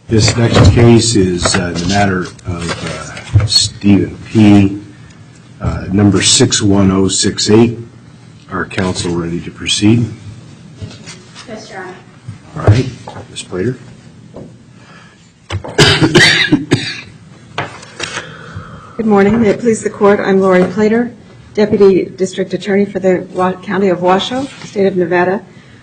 This next case is the matter of Stephen P., number 61068. Are counsel ready to proceed? Yes, Your Honor. All right, Ms. Plater. Good morning. May it please the Court, I'm Lori Plater, Deputy District Attorney for the County of Washoe, State of Nevada.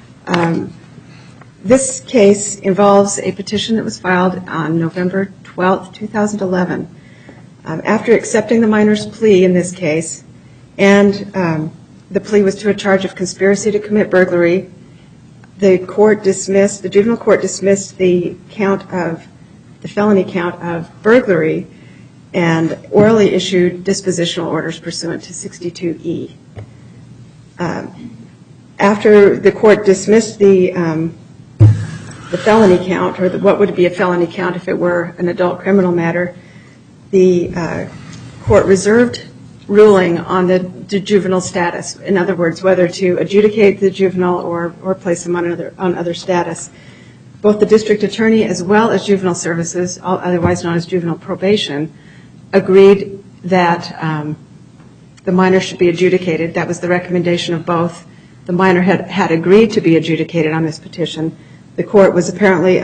This case involves a petition that was filed on November 12, 2011. After accepting the minor's plea in this case, and the plea was to a charge of conspiracy to commit burglary, the juvenile court dismissed the felony count of burglary and orally issued dispositional orders pursuant to 62E. After the court dismissed the felony count, or what would be a felony count if it were an adult criminal matter, the court reserved ruling on the juvenile status. In other words, whether to adjudicate the juvenile or place him on other status. Both the district attorney as well as juvenile services, otherwise known as juvenile probation, agreed that the minor should be adjudicated. That was the recommendation of both. The minor had agreed to be adjudicated on this petition. The court was apparently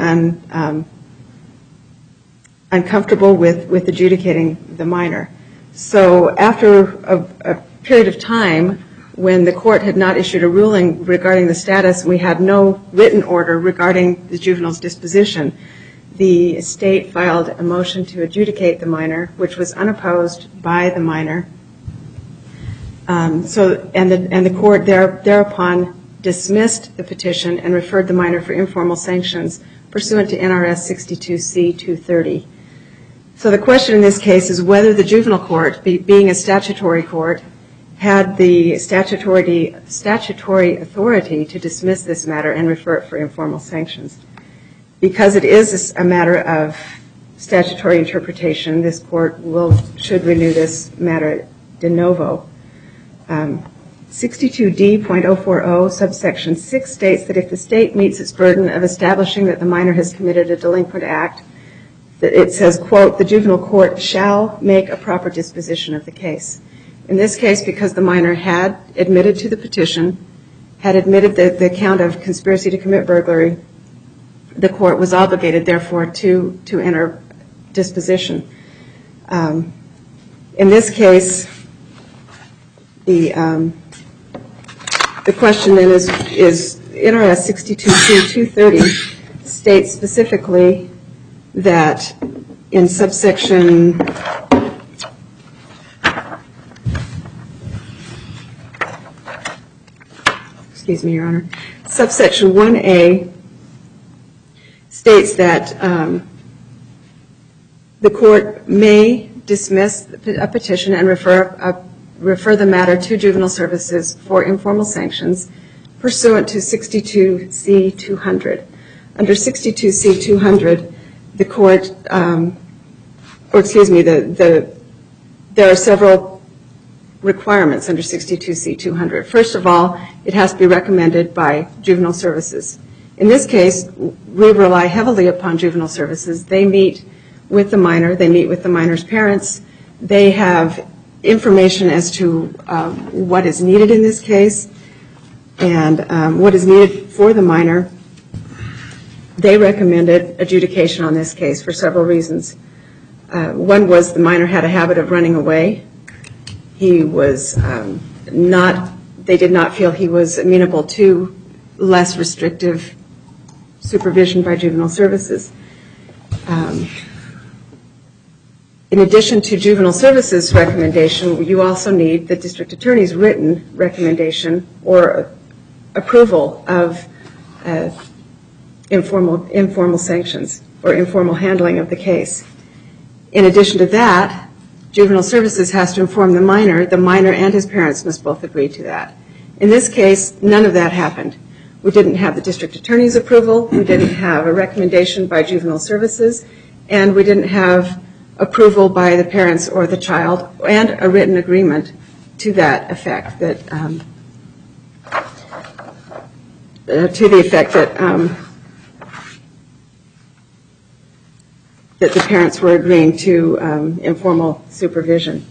uncomfortable with adjudicating the minor. So after a period of time when the court had not issued a ruling regarding the status, we had no written order regarding the juvenile's disposition, the state filed a motion to adjudicate the minor, which was unopposed by the minor. And the court thereupon dismissed the petition and referred the minor for informal sanctions pursuant to NRS 62C-230. So the question in this case is whether the juvenile court, being a statutory court, had the statutory authority to dismiss this matter and refer it for informal sanctions. Because it is a matter of statutory interpretation, this court should renew this matter de novo. 62D.040 subsection 6 states that if the state meets its burden of establishing that the minor has committed a delinquent act, that it says, quote, the juvenile court shall make a proper disposition of the case. In this case, because the minor had admitted to the petition, had admitted the count of conspiracy to commit burglary, the court was obligated, therefore, to enter disposition. In this case, the question then is NRS 62C-230 states specifically that in subsection Your Honor, subsection 1A states that the court may dismiss a petition and refer the matter to juvenile services for informal sanctions pursuant to 62C-200. Under 62C-200, the court, there are several requirements under 62C-200. First of all, it has to be recommended by juvenile services. In this case, we rely heavily upon juvenile services. They meet with the minor. They meet with the minor's parents. They have information as to what is needed in this case and what is needed for the minor. They recommended adjudication on this case for several reasons. One was the minor had a habit of running away. He was they did not feel he was amenable to less restrictive supervision by juvenile services. In addition to juvenile services recommendation, you also need the district attorney's written recommendation or approval of informal sanctions or informal handling of the case. In addition to that, juvenile services has to inform the minor and his parents must both agree to that. In this case, none of that happened. We didn't have the district attorney's approval, we didn't have a recommendation by juvenile services, and we didn't have approval by the parents or the child and a written agreement to that effect, that the parents were agreeing to informal supervision.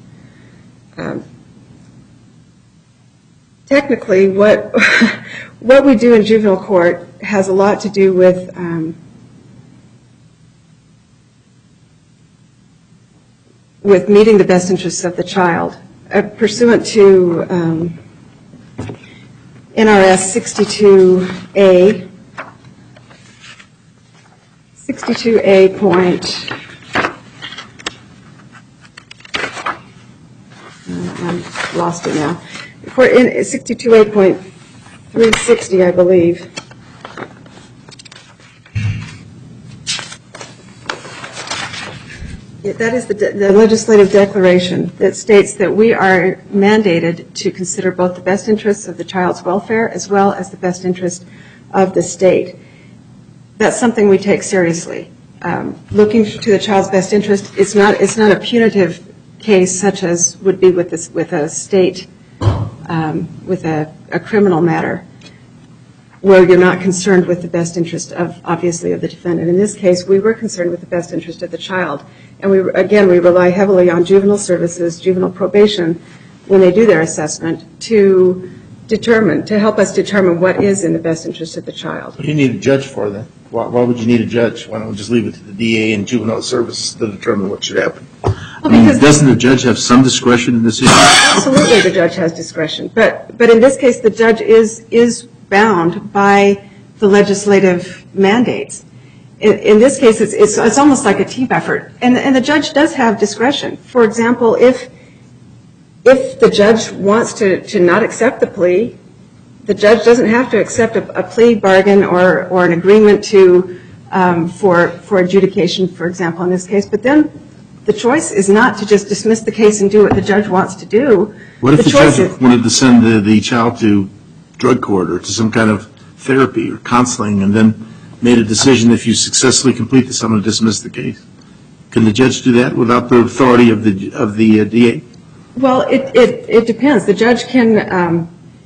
Technically, what we do in juvenile court has a lot to do with meeting the best interests of the child. Pursuant to NRS 62A point, I've lost it now. In 62A.360, I believe. That is the legislative declaration that states that we are mandated to consider both the best interests of the child's welfare as well as the best interest of the state. That's something we take seriously. Looking to the child's best interest, it's not a punitive case such as would be with a state, with a criminal matter, where you're not concerned with the best interest obviously of the defendant. In this case, we were concerned with the best interest of the child. And we rely heavily on juvenile services, juvenile probation, when they do their assessment, to help us determine what is in the best interest of the child. What do you need a judge for then? Why would you need a judge? Why don't we just leave it to the DA and juvenile services to determine what should happen? Doesn't the judge have some discretion in this issue? Absolutely, the judge has discretion. But in this case, the judge is bound by the legislative mandates. In this case, it's almost like a team effort. And the judge does have discretion. For example, if the judge wants to not accept the plea, the judge doesn't have to accept a plea bargain or an agreement for adjudication, for example, in this case. But then the choice is not to just dismiss the case and do what the judge wants to do. What if the judge wanted to send the child to drug court or to some kind of therapy or counseling and then made a decision, if you successfully complete this, I'm going to dismiss the case? Can the judge do that without the authority of the DA? Well, it depends. The judge can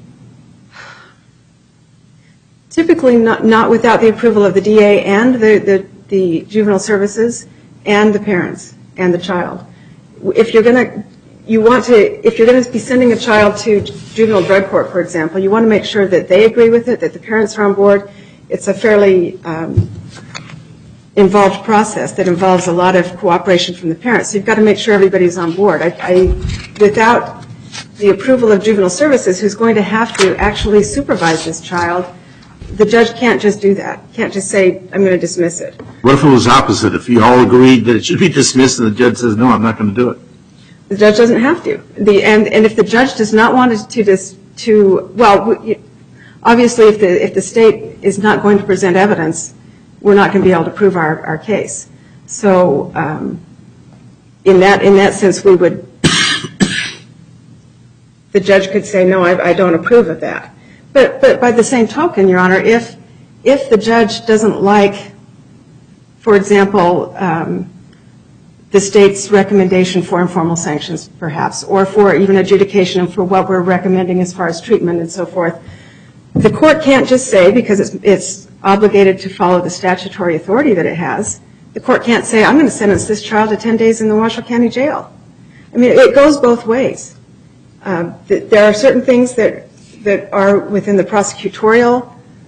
typically not without the approval of the DA and the juvenile services and the parents and the child. If you're going to be sending a child to juvenile drug court, for example, you want to make sure that they agree with it, that the parents are on board. It's a fairly involved process that involves a lot of cooperation from the parents. So you've got to make sure everybody's on board. Without the approval of juvenile services, who's going to have to actually supervise this child, the judge can't just do that. Can't just say, I'm going to dismiss it. What if it was opposite? If you all agreed that it should be dismissed and the judge says, no, I'm not going to do it? The judge doesn't have to. And if the judge does not want obviously, if the state is not going to present evidence, we're not going to be able to prove our case. So in that sense, the judge could say, no, I don't approve of that. But by the same token, Your Honor, if the judge doesn't like, for example, the state's recommendation for informal sanctions, perhaps, or for even adjudication and for what we're recommending as far as treatment and so forth, the court can't just say, because it's obligated to follow the statutory authority that it has, the court can't say, I'm going to sentence this child to 10 days in the Washoe County Jail. I mean, it goes both ways. There are certain things that are within the prosecutorial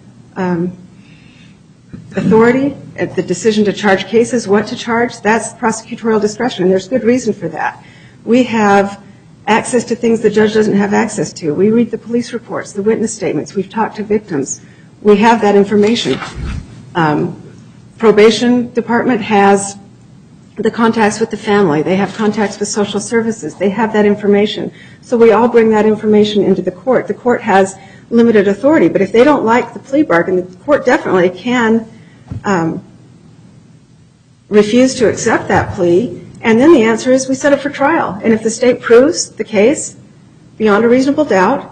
authority, the decision to charge cases, what to charge, that's prosecutorial discretion, and there's good reason for that. We have access to things the judge doesn't have access to. We read the police reports, the witness statements. We've talked to victims. We have that information. Probation department has the contacts with the family. They have contacts with social services. They have that information. So we all bring that information into the court. The court has limited authority, but if they don't like the plea bargain, the court definitely can refuse to accept that plea, and then the answer is we set it for trial. And if the state proves the case beyond a reasonable doubt,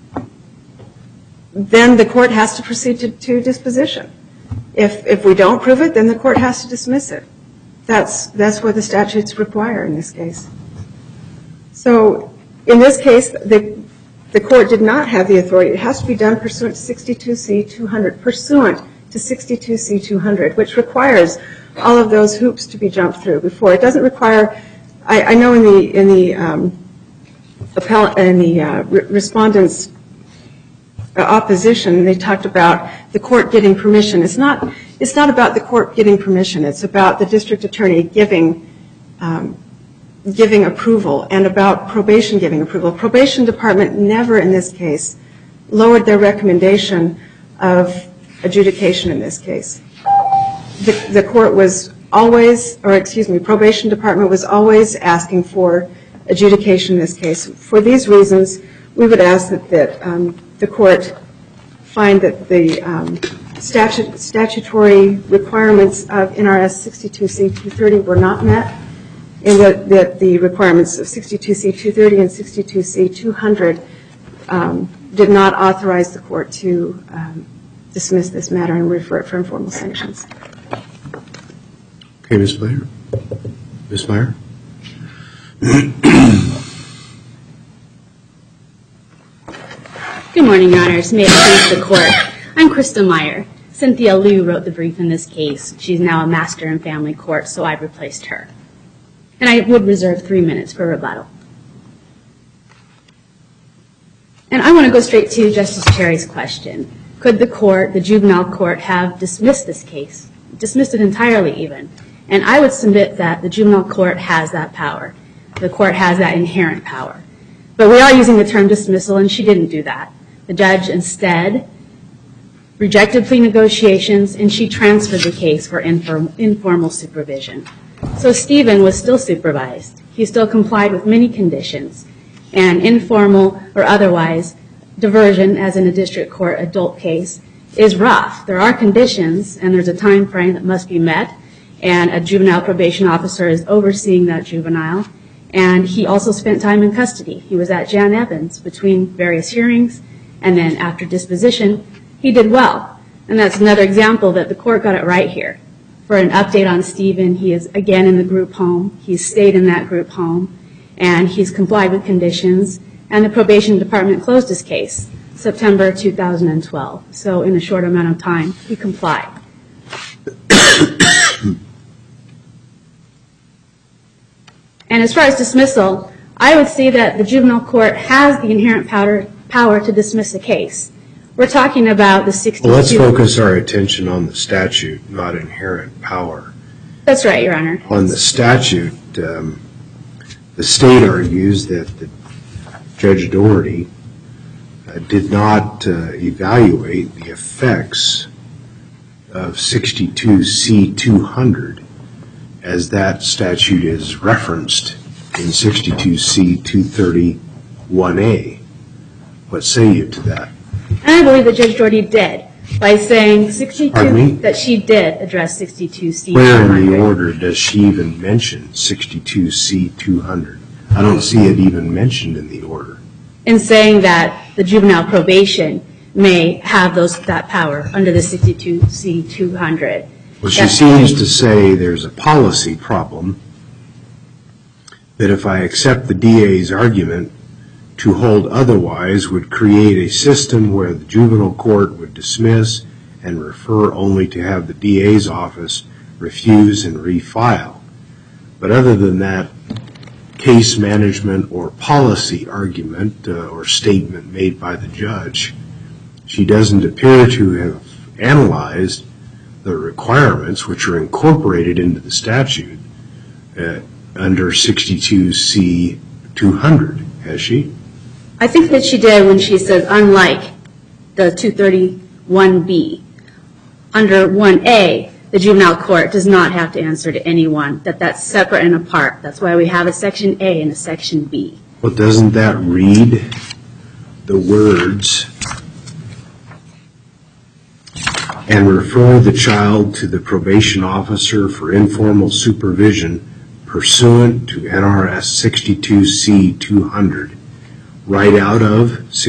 then the court has to proceed to disposition. If we don't prove it, then the court has to dismiss it. That's what the statutes require in this case. So in this case, the court did not have the authority. It has to be done pursuant to 62C 200, pursuant to 62C200, which requires all of those hoops to be jumped through before. It doesn't require, I know in the respondents' opposition, they talked about the court getting permission. It's not about the court getting permission. It's about the district attorney giving approval and about probation giving approval. Probation department never in this case lowered their recommendation of adjudication in this case. The court was always, probation department was always asking for adjudication in this case. For these reasons, we would ask that the court find that the statutory requirements of NRS 62C230 were not met, and that the requirements of 62C230 and 62C200 did not authorize the court to dismiss this matter and refer it for informal sanctions. Okay, Ms. Blair. Ms. Meyer? Good morning, Your Honors. May it please the Court. I'm Krista Meyer. Cynthia Liu wrote the brief in this case. She's now a master in family court, so I've replaced her. And I would reserve 3 minutes for rebuttal. And I want to go straight to Justice Cherry's question. Could the court, the juvenile court, have dismissed this case? Dismissed it entirely even. And I would submit that the juvenile court has that power. The court has that inherent power. But we are using the term dismissal, and she didn't do that. The judge instead rejected plea negotiations, and she transferred the case for informal supervision. So Stephen was still supervised. He still complied with many conditions. And informal or otherwise, diversion, as in a district court adult case, is rough. There are conditions, and there's a time frame that must be met, and a juvenile probation officer is overseeing that juvenile. And he also spent time in custody. He was at Jan Evans between various hearings, and then after disposition, he did well. And that's another example that the court got it right here. For an update on Stephen, he is again in the group home. He's stayed in that group home, and he's complied with conditions. And the probation department closed his case September 2012. So in a short amount of time, he complied. And as far as dismissal, I would say that the juvenile court has the inherent power to dismiss a case. We're talking about the 62. Well, let's focus our attention on the statute, not inherent power. That's right, Your Honor. On the statute, the state argues that Judge Doherty did not evaluate the effects of 62C200 as that statute is referenced in 62C231A. What say you to that? And I believe that Judge Doherty did by saying 62, Pardon me? that she did address 62C200. Where in the order does she even mention 62C200? I don't see it even mentioned in the order. In saying that the juvenile probation may have that power under the 62C200. Well, she seems to say there's a policy problem that if I accept the DA's argument, to hold otherwise would create a system where the juvenile court would dismiss and refer only to have the DA's office refuse and refile. But other than that case management or policy argument or statement made by the judge, she doesn't appear to have analyzed the requirements which are incorporated into the statute under 62C200, has she? I think that she did when she says, unlike the 231B, under 1A, the juvenile court does not have to answer to anyone, that's separate and apart. That's why we have a Section A and a Section B. Well, doesn't that read the words and refer the child to the probation officer for informal supervision pursuant to NRS 62C200 right out of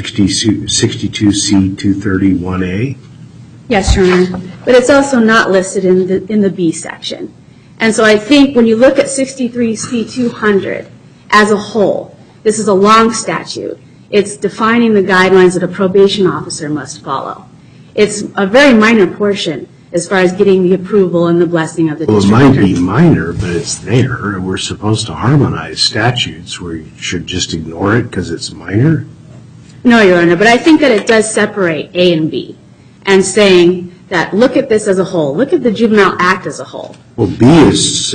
62C231A? Yes, Your Honor. But it's also not listed in the B section. And so I think when you look at 63C200 as a whole, this is a long statute. It's defining the guidelines that a probation officer must follow. It's a very minor portion as far as getting the approval and the blessing of the Well, it district might attorney. be minor, but it's there. We're supposed to harmonize statutes where you should just ignore it because it's minor. No, Your Honor, but I think that it does separate A and B, and saying that look at this as a whole. Look at the Juvenile Act as a whole. Well, B is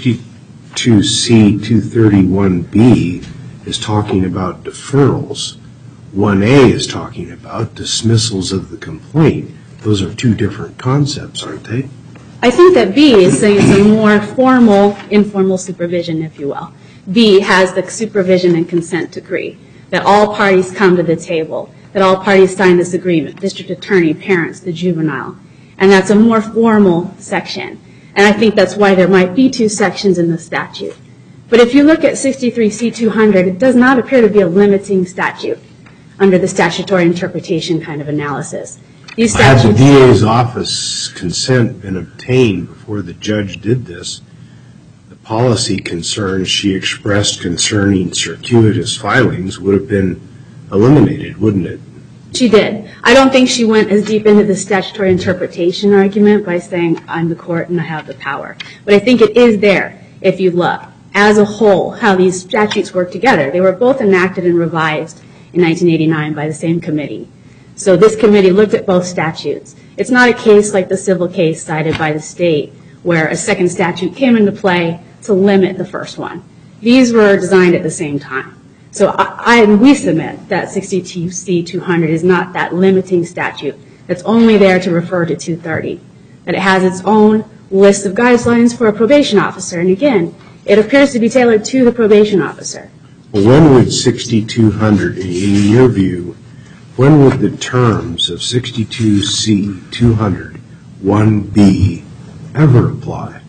62C 231B is talking about deferrals. 1A is talking about dismissals of the complaint. Those are two different concepts, aren't they? I think that B is saying it's a more formal, informal supervision, if you will. B has the supervision and consent decree, that all parties come to the table, that all parties sign this agreement, district attorney, parents, the juvenile. And that's a more formal section. And I think that's why there might be two sections in the statute. But if you look at 63C 200, it does not appear to be a limiting statute under the statutory interpretation kind of analysis. These Had the statutes, DA's office consent been obtained before the judge did this, the policy concerns she expressed concerning circuitous filings would have been eliminated, wouldn't it? she did. I don't think she went as deep into the statutory interpretation argument by saying, I'm the court and I have the power. But I think it is there, if you look, as a whole, how these statutes work together. They were both enacted and revised in 1989 by the same committee. So this committee looked at both statutes. It's not a case like the civil case cited by the state where a second statute came into play to limit the first one. These were designed at the same time. So we submit that 62C 200 is not that limiting statute that's only there to refer to 230. That it has its own list of guidelines for a probation officer. And again, it appears to be tailored to the probation officer. Well, when would 6200, in your view, when would the terms of 62C 200 1B ever apply?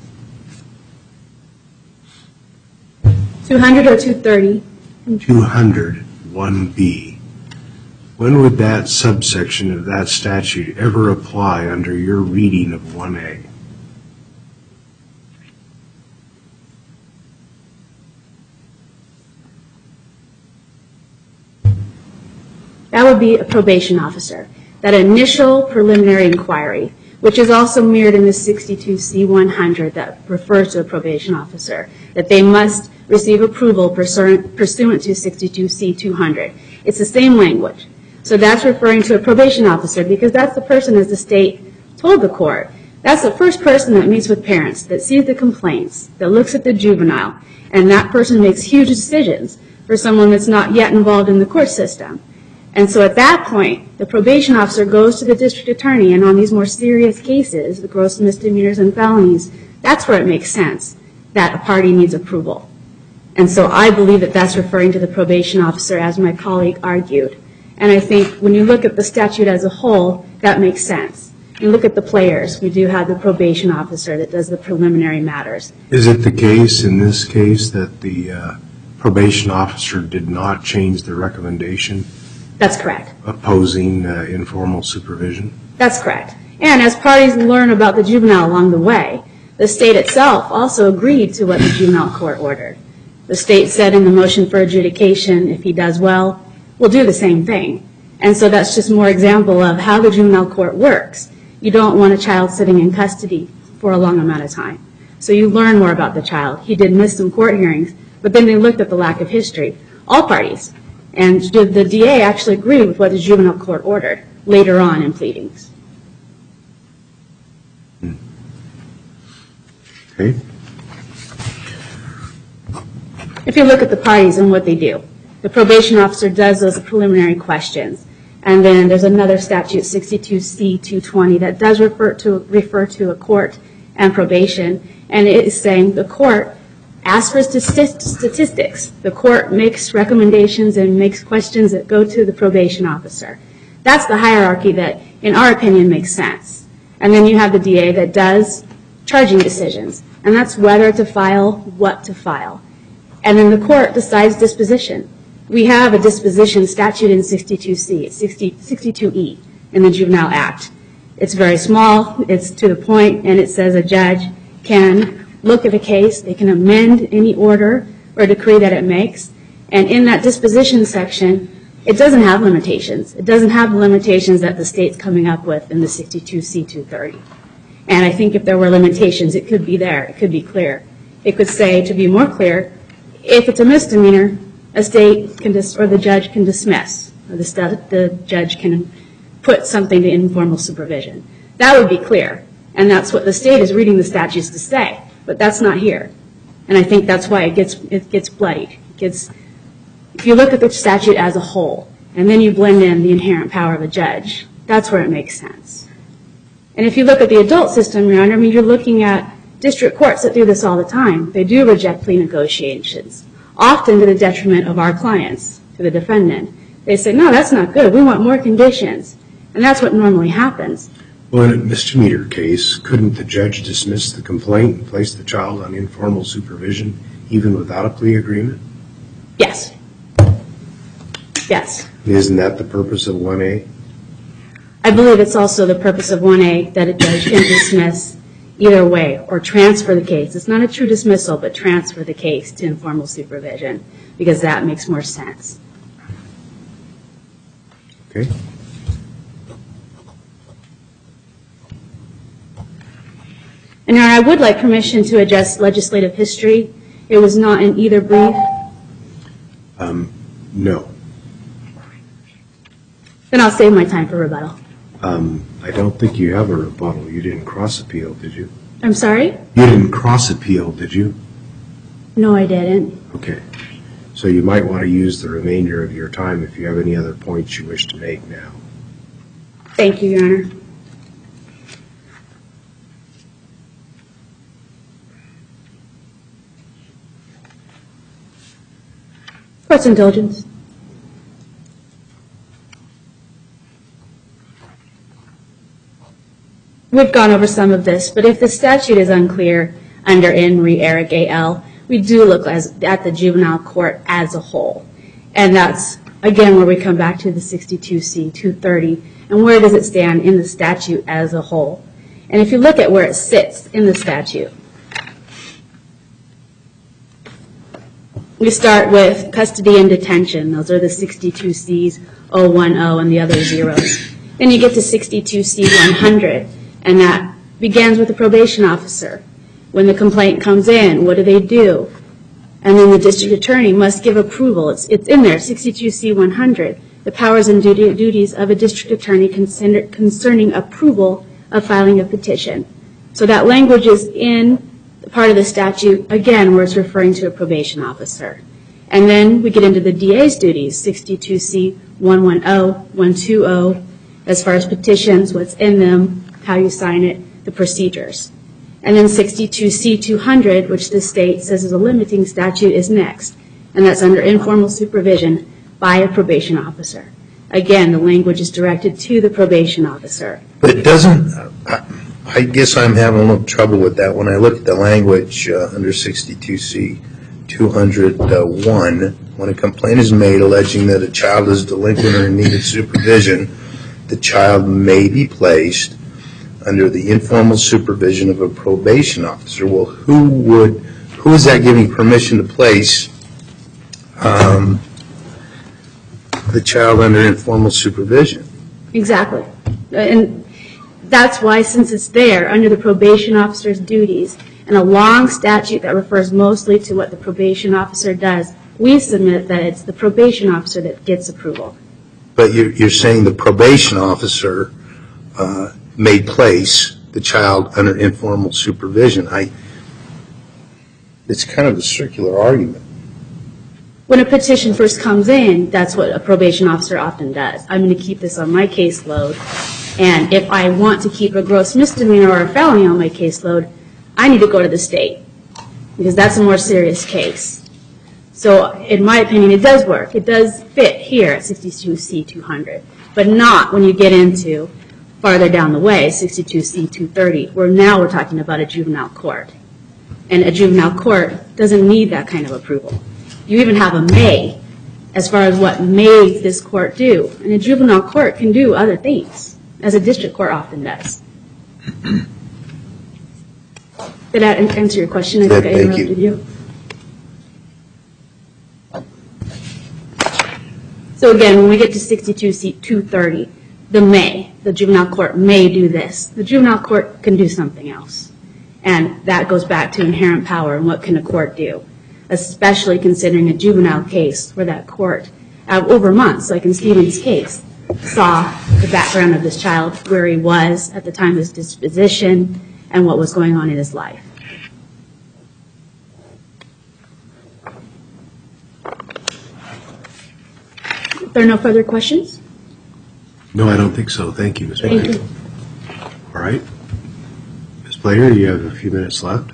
200 or 230? 200 1B. When would that subsection of that statute ever apply under your reading of 1A? That would be a probation officer. That initial preliminary inquiry, which is also mirrored in the 62C 100 that refers to a probation officer, that they must receive approval pursuant to 62C 200. It's the same language. So that's referring to a probation officer because that's the person, as the state told the court, that's the first person that meets with parents, that sees the complaints, that looks at the juvenile, and that person makes huge decisions for someone that's not yet involved in the court system. And so at that point, the probation officer goes to the district attorney, and on these more serious cases, the gross misdemeanors and felonies, that's where it makes sense that a party needs approval. And so I believe that that's referring to the probation officer, as my colleague argued. And I think when you look at the statute as a whole, that makes sense. You look at the players. We do have the probation officer that does the preliminary matters. Is it the case in this case that the probation officer did not change the recommendation That's correct. opposing informal supervision? That's correct. And as parties learn about the juvenile along the way, the state itself also agreed to what the juvenile court ordered. The state said in the motion for adjudication, if he does well, we'll do the same thing. And so that's just more example of how the juvenile court works. You don't want a child sitting in custody for a long amount of time. So you learn more about the child. He did miss some court hearings, but then they looked at the lack of history. All parties. And the DA actually agreed with what the juvenile court ordered later on in pleadings. Okay. If you look at the parties and what they do, the probation officer does those preliminary questions. And then there's another statute, 62C 220, that does refer to a court and probation. And it is saying the court asks for statistics. The court makes recommendations and makes questions that go to the probation officer. That's the hierarchy that, in our opinion, makes sense. And then you have the DA that does charging decisions. And that's whether to file, what to file. And then the court decides disposition. We have a disposition statute in 62C, it's 62E in the Juvenile Act. It's very small, it's to the point, and it says a judge can look at a case, they can amend any order or decree that it makes, and in that disposition section, it doesn't have limitations. It doesn't have the limitations that the state's coming up with in the 62C 230. And I think if there were limitations, it could be there. It could be clear. It could say, to be more clear, if it's a misdemeanor, a state can or the judge can dismiss, or the judge can put something to informal supervision. That would be clear. And that's what the state is reading the statutes to say. But that's not here. And I think that's why it gets bloodied. If you look at the statute as a whole, and then you blend in the inherent power of a judge, that's where it makes sense. And if you look at the adult system, Your Honor, I mean, you're looking at district courts that do this all the time. They do reject plea negotiations, often to the detriment of our clients, to the defendant. They say, no, that's not good. We want more conditions. And that's what normally happens. Well, in a misdemeanor case, couldn't the judge dismiss the complaint and place the child on informal supervision even without a plea agreement? Yes. Yes. Isn't that the purpose of 1A? I believe it's also the purpose of 1A that a judge can dismiss either way or transfer the case. It's not a true dismissal, but transfer the case to informal supervision because that makes more sense. Okay. And Your Honor, I would like permission to address legislative history. It was not in either brief. No. Then I'll save my time for rebuttal. I don't think you have a rebuttal. You didn't cross appeal, did you? I'm sorry? You didn't cross appeal, did you? No, I didn't. Okay. So you might want to use the remainder of your time if you have any other points you wish to make now. Thank you, Your Honor. Court's indulgence. We've gone over some of this, but if the statute is unclear under In Re Erga L, we do look at the juvenile court as a whole. And that's, again, where we come back to the 62C 230, and where does it stand in the statute as a whole. And if you look at where it sits in the statute, we start with custody and detention. Those are the 62Cs, 010, and the other zeros. Then you get to 62C 100, and that begins with the probation officer. When the complaint comes in, what do? And then the district attorney must give approval. It's in there, 62C 100, the powers and duties of a district attorney concerning approval of filing a petition. So that language is in part of the statute, again, where it's referring to a probation officer. And then we get into the DA's duties, 62C 110, 120, as far as petitions, what's in them, how you sign it, the procedures. And then 62C 200, which the state says is a limiting statute, is next. And that's under informal supervision by a probation officer. Again, the language is directed to the probation officer. But it doesn't, I guess I'm having a little trouble with that. When I look at the language under 62C 201, when a complaint is made alleging that a child is delinquent or in need of supervision, the child may be placed under the informal supervision of a probation officer. Well, who is that giving permission to place the child under informal supervision? Exactly. And that's why, since it's there under the probation officer's duties and a long statute that refers mostly to what the probation officer does, we submit that it's the probation officer that gets approval. But you're saying the probation officer may place the child under informal supervision. It's kind of a circular argument. When a petition first comes in, that's what a probation officer often does. I'm going to keep this on my caseload, and if I want to keep a gross misdemeanor or a felony on my caseload, I need to go to the state, because that's a more serious case. So in my opinion, it does work. It does fit here at 62C 200, but not when you get into farther down the way, 62C 230, where now we're talking about a juvenile court. And a juvenile court doesn't need that kind of approval. You even have a may, as far as what may this court do. And a juvenile court can do other things, as a district court often does. Did that answer your question? I think I interrupted you. So again, when we get to 62C 230, the juvenile court may do this. The juvenile court can do something else. And that goes back to inherent power and what can a court do, especially considering a juvenile case where that court, over months, like in Stephen's case, saw the background of this child, where he was at the time of his disposition, and what was going on in his life. If there are no further questions? No, I don't think so. Thank you, Ms. Plater. Thank you. All right. Ms. Plater, you have a few minutes left.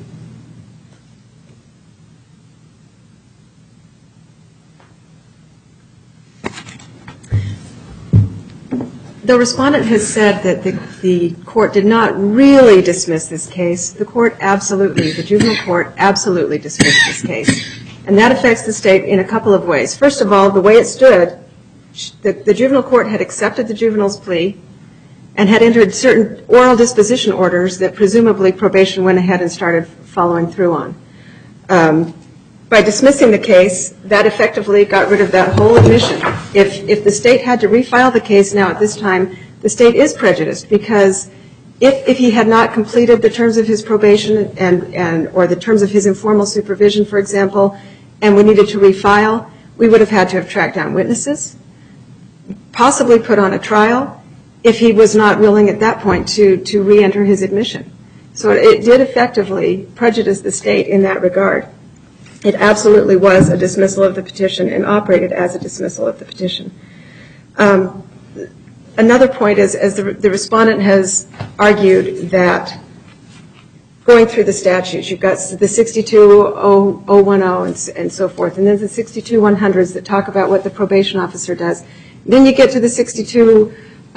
The respondent has said that the court did not really dismiss this case. The juvenile court absolutely dismissed this case. And that affects the state in a couple of ways. First of all, the way it stood, the juvenile court had accepted the juvenile's plea and had entered certain oral disposition orders that presumably probation went ahead and started following through on. By dismissing the case, that effectively got rid of that whole admission. If the state had to refile the case now at this time, the state is prejudiced, because if he had not completed the terms of his probation or the terms of his informal supervision, for example, and we needed to refile, we would have had to have tracked down witnesses, possibly put on a trial, if he was not willing at that point to re-enter his admission. So it did effectively prejudice the state in that regard. It absolutely was a dismissal of the petition and operated as a dismissal of the petition. Another point is, as the respondent has argued, that going through the statutes, you've got the 62010 and so forth, and then the 62100s that talk about what the probation officer does. Then you get to the 62100s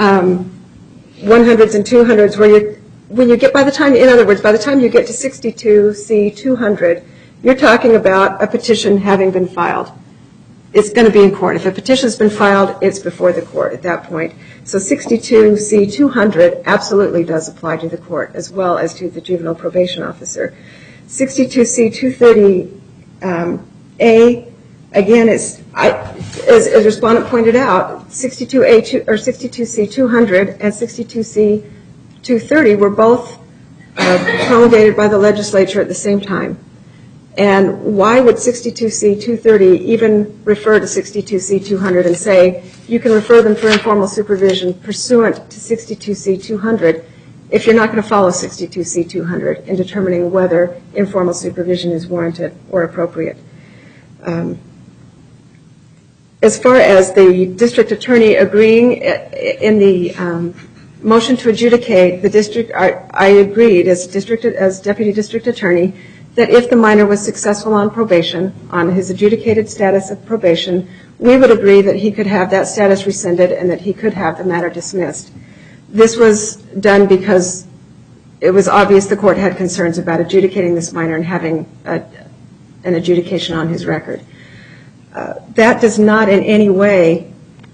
and 200s, where by the time you get to 62C200, you're talking about a petition having been filed. It's going to be in court. If a petition's been filed, it's before the court at that point. So 62C200 absolutely does apply to the court, as well as to the juvenile probation officer. 62C230A, again, as the respondent pointed out, 62C200 and 62C230 were both promulgated by the legislature at the same time. And why would 62C230 even refer to 62C200 and say you can refer them for informal supervision pursuant to 62C200 if you're not going to follow 62C200 in determining whether informal supervision is warranted or appropriate? As far as the district attorney agreeing in the motion to adjudicate, the district, I agreed as deputy district attorney that if the minor was successful on probation, on his adjudicated status of probation, we would agree that he could have that status rescinded and that he could have the matter dismissed. This was done because it was obvious the court had concerns about adjudicating this minor and having an adjudication on his record. That does not in any way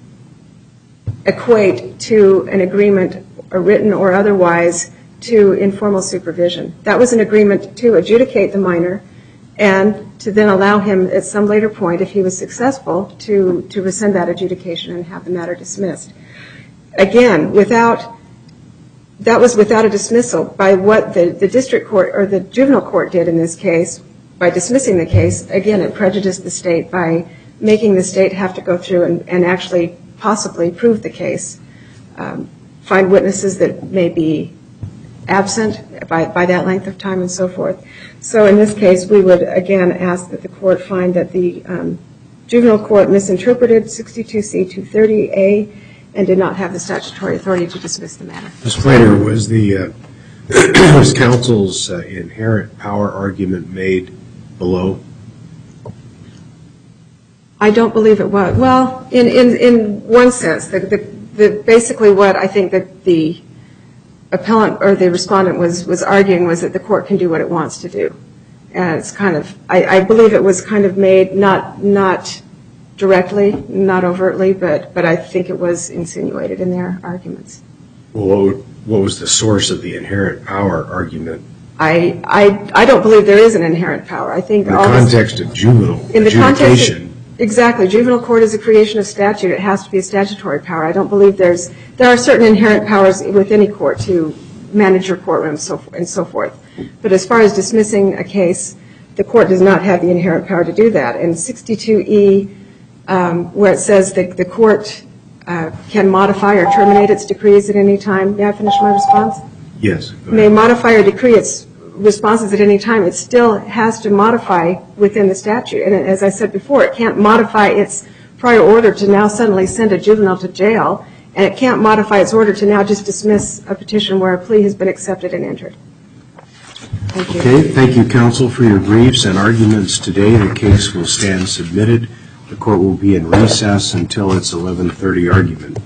equate to an agreement, written or otherwise, to informal supervision. That was an agreement to adjudicate the minor and to then allow him at some later point, if he was successful, to rescind that adjudication and have the matter dismissed. Again, that was without a dismissal. By what the district court or the juvenile court did in this case, by dismissing the case, again, it prejudiced the state by making the state have to go through and actually possibly prove the case, find witnesses that may be absent by that length of time and so forth. So in this case, we would again ask that the court find that the juvenile court misinterpreted 62C230A and did not have the statutory authority to dismiss the matter. Ms. Plater, was counsel's inherent power argument made below? I don't believe it was. Well, in one sense, basically what I think that the appellant or the respondent was arguing was that the court can do what it wants to do. And it's kind of, I believe it was kind of made not directly, not overtly, but I think it was insinuated in their arguments. Well, what was the source of the inherent power argument? I don't believe there is an inherent power. I think in the context of juvenile adjudication, Exactly. Juvenile court is a creation of statute. It has to be a statutory power. I don't believe there are certain inherent powers with any court to manage your courtroom and so forth. But as far as dismissing a case, the court does not have the inherent power to do that. In 62E, where it says that the court can modify or terminate its decrees at any time. May I finish my response? Yes. May modify or decree its responses at any time. It still has to modify within the statute. And as I said before, it can't modify its prior order to now suddenly send a juvenile to jail, and it can't modify its order to now just dismiss a petition where a plea has been accepted and entered. Thank you. Okay, thank you, counsel, for your briefs and arguments today. The case will stand submitted. The court will be in recess until its 11:30 argument.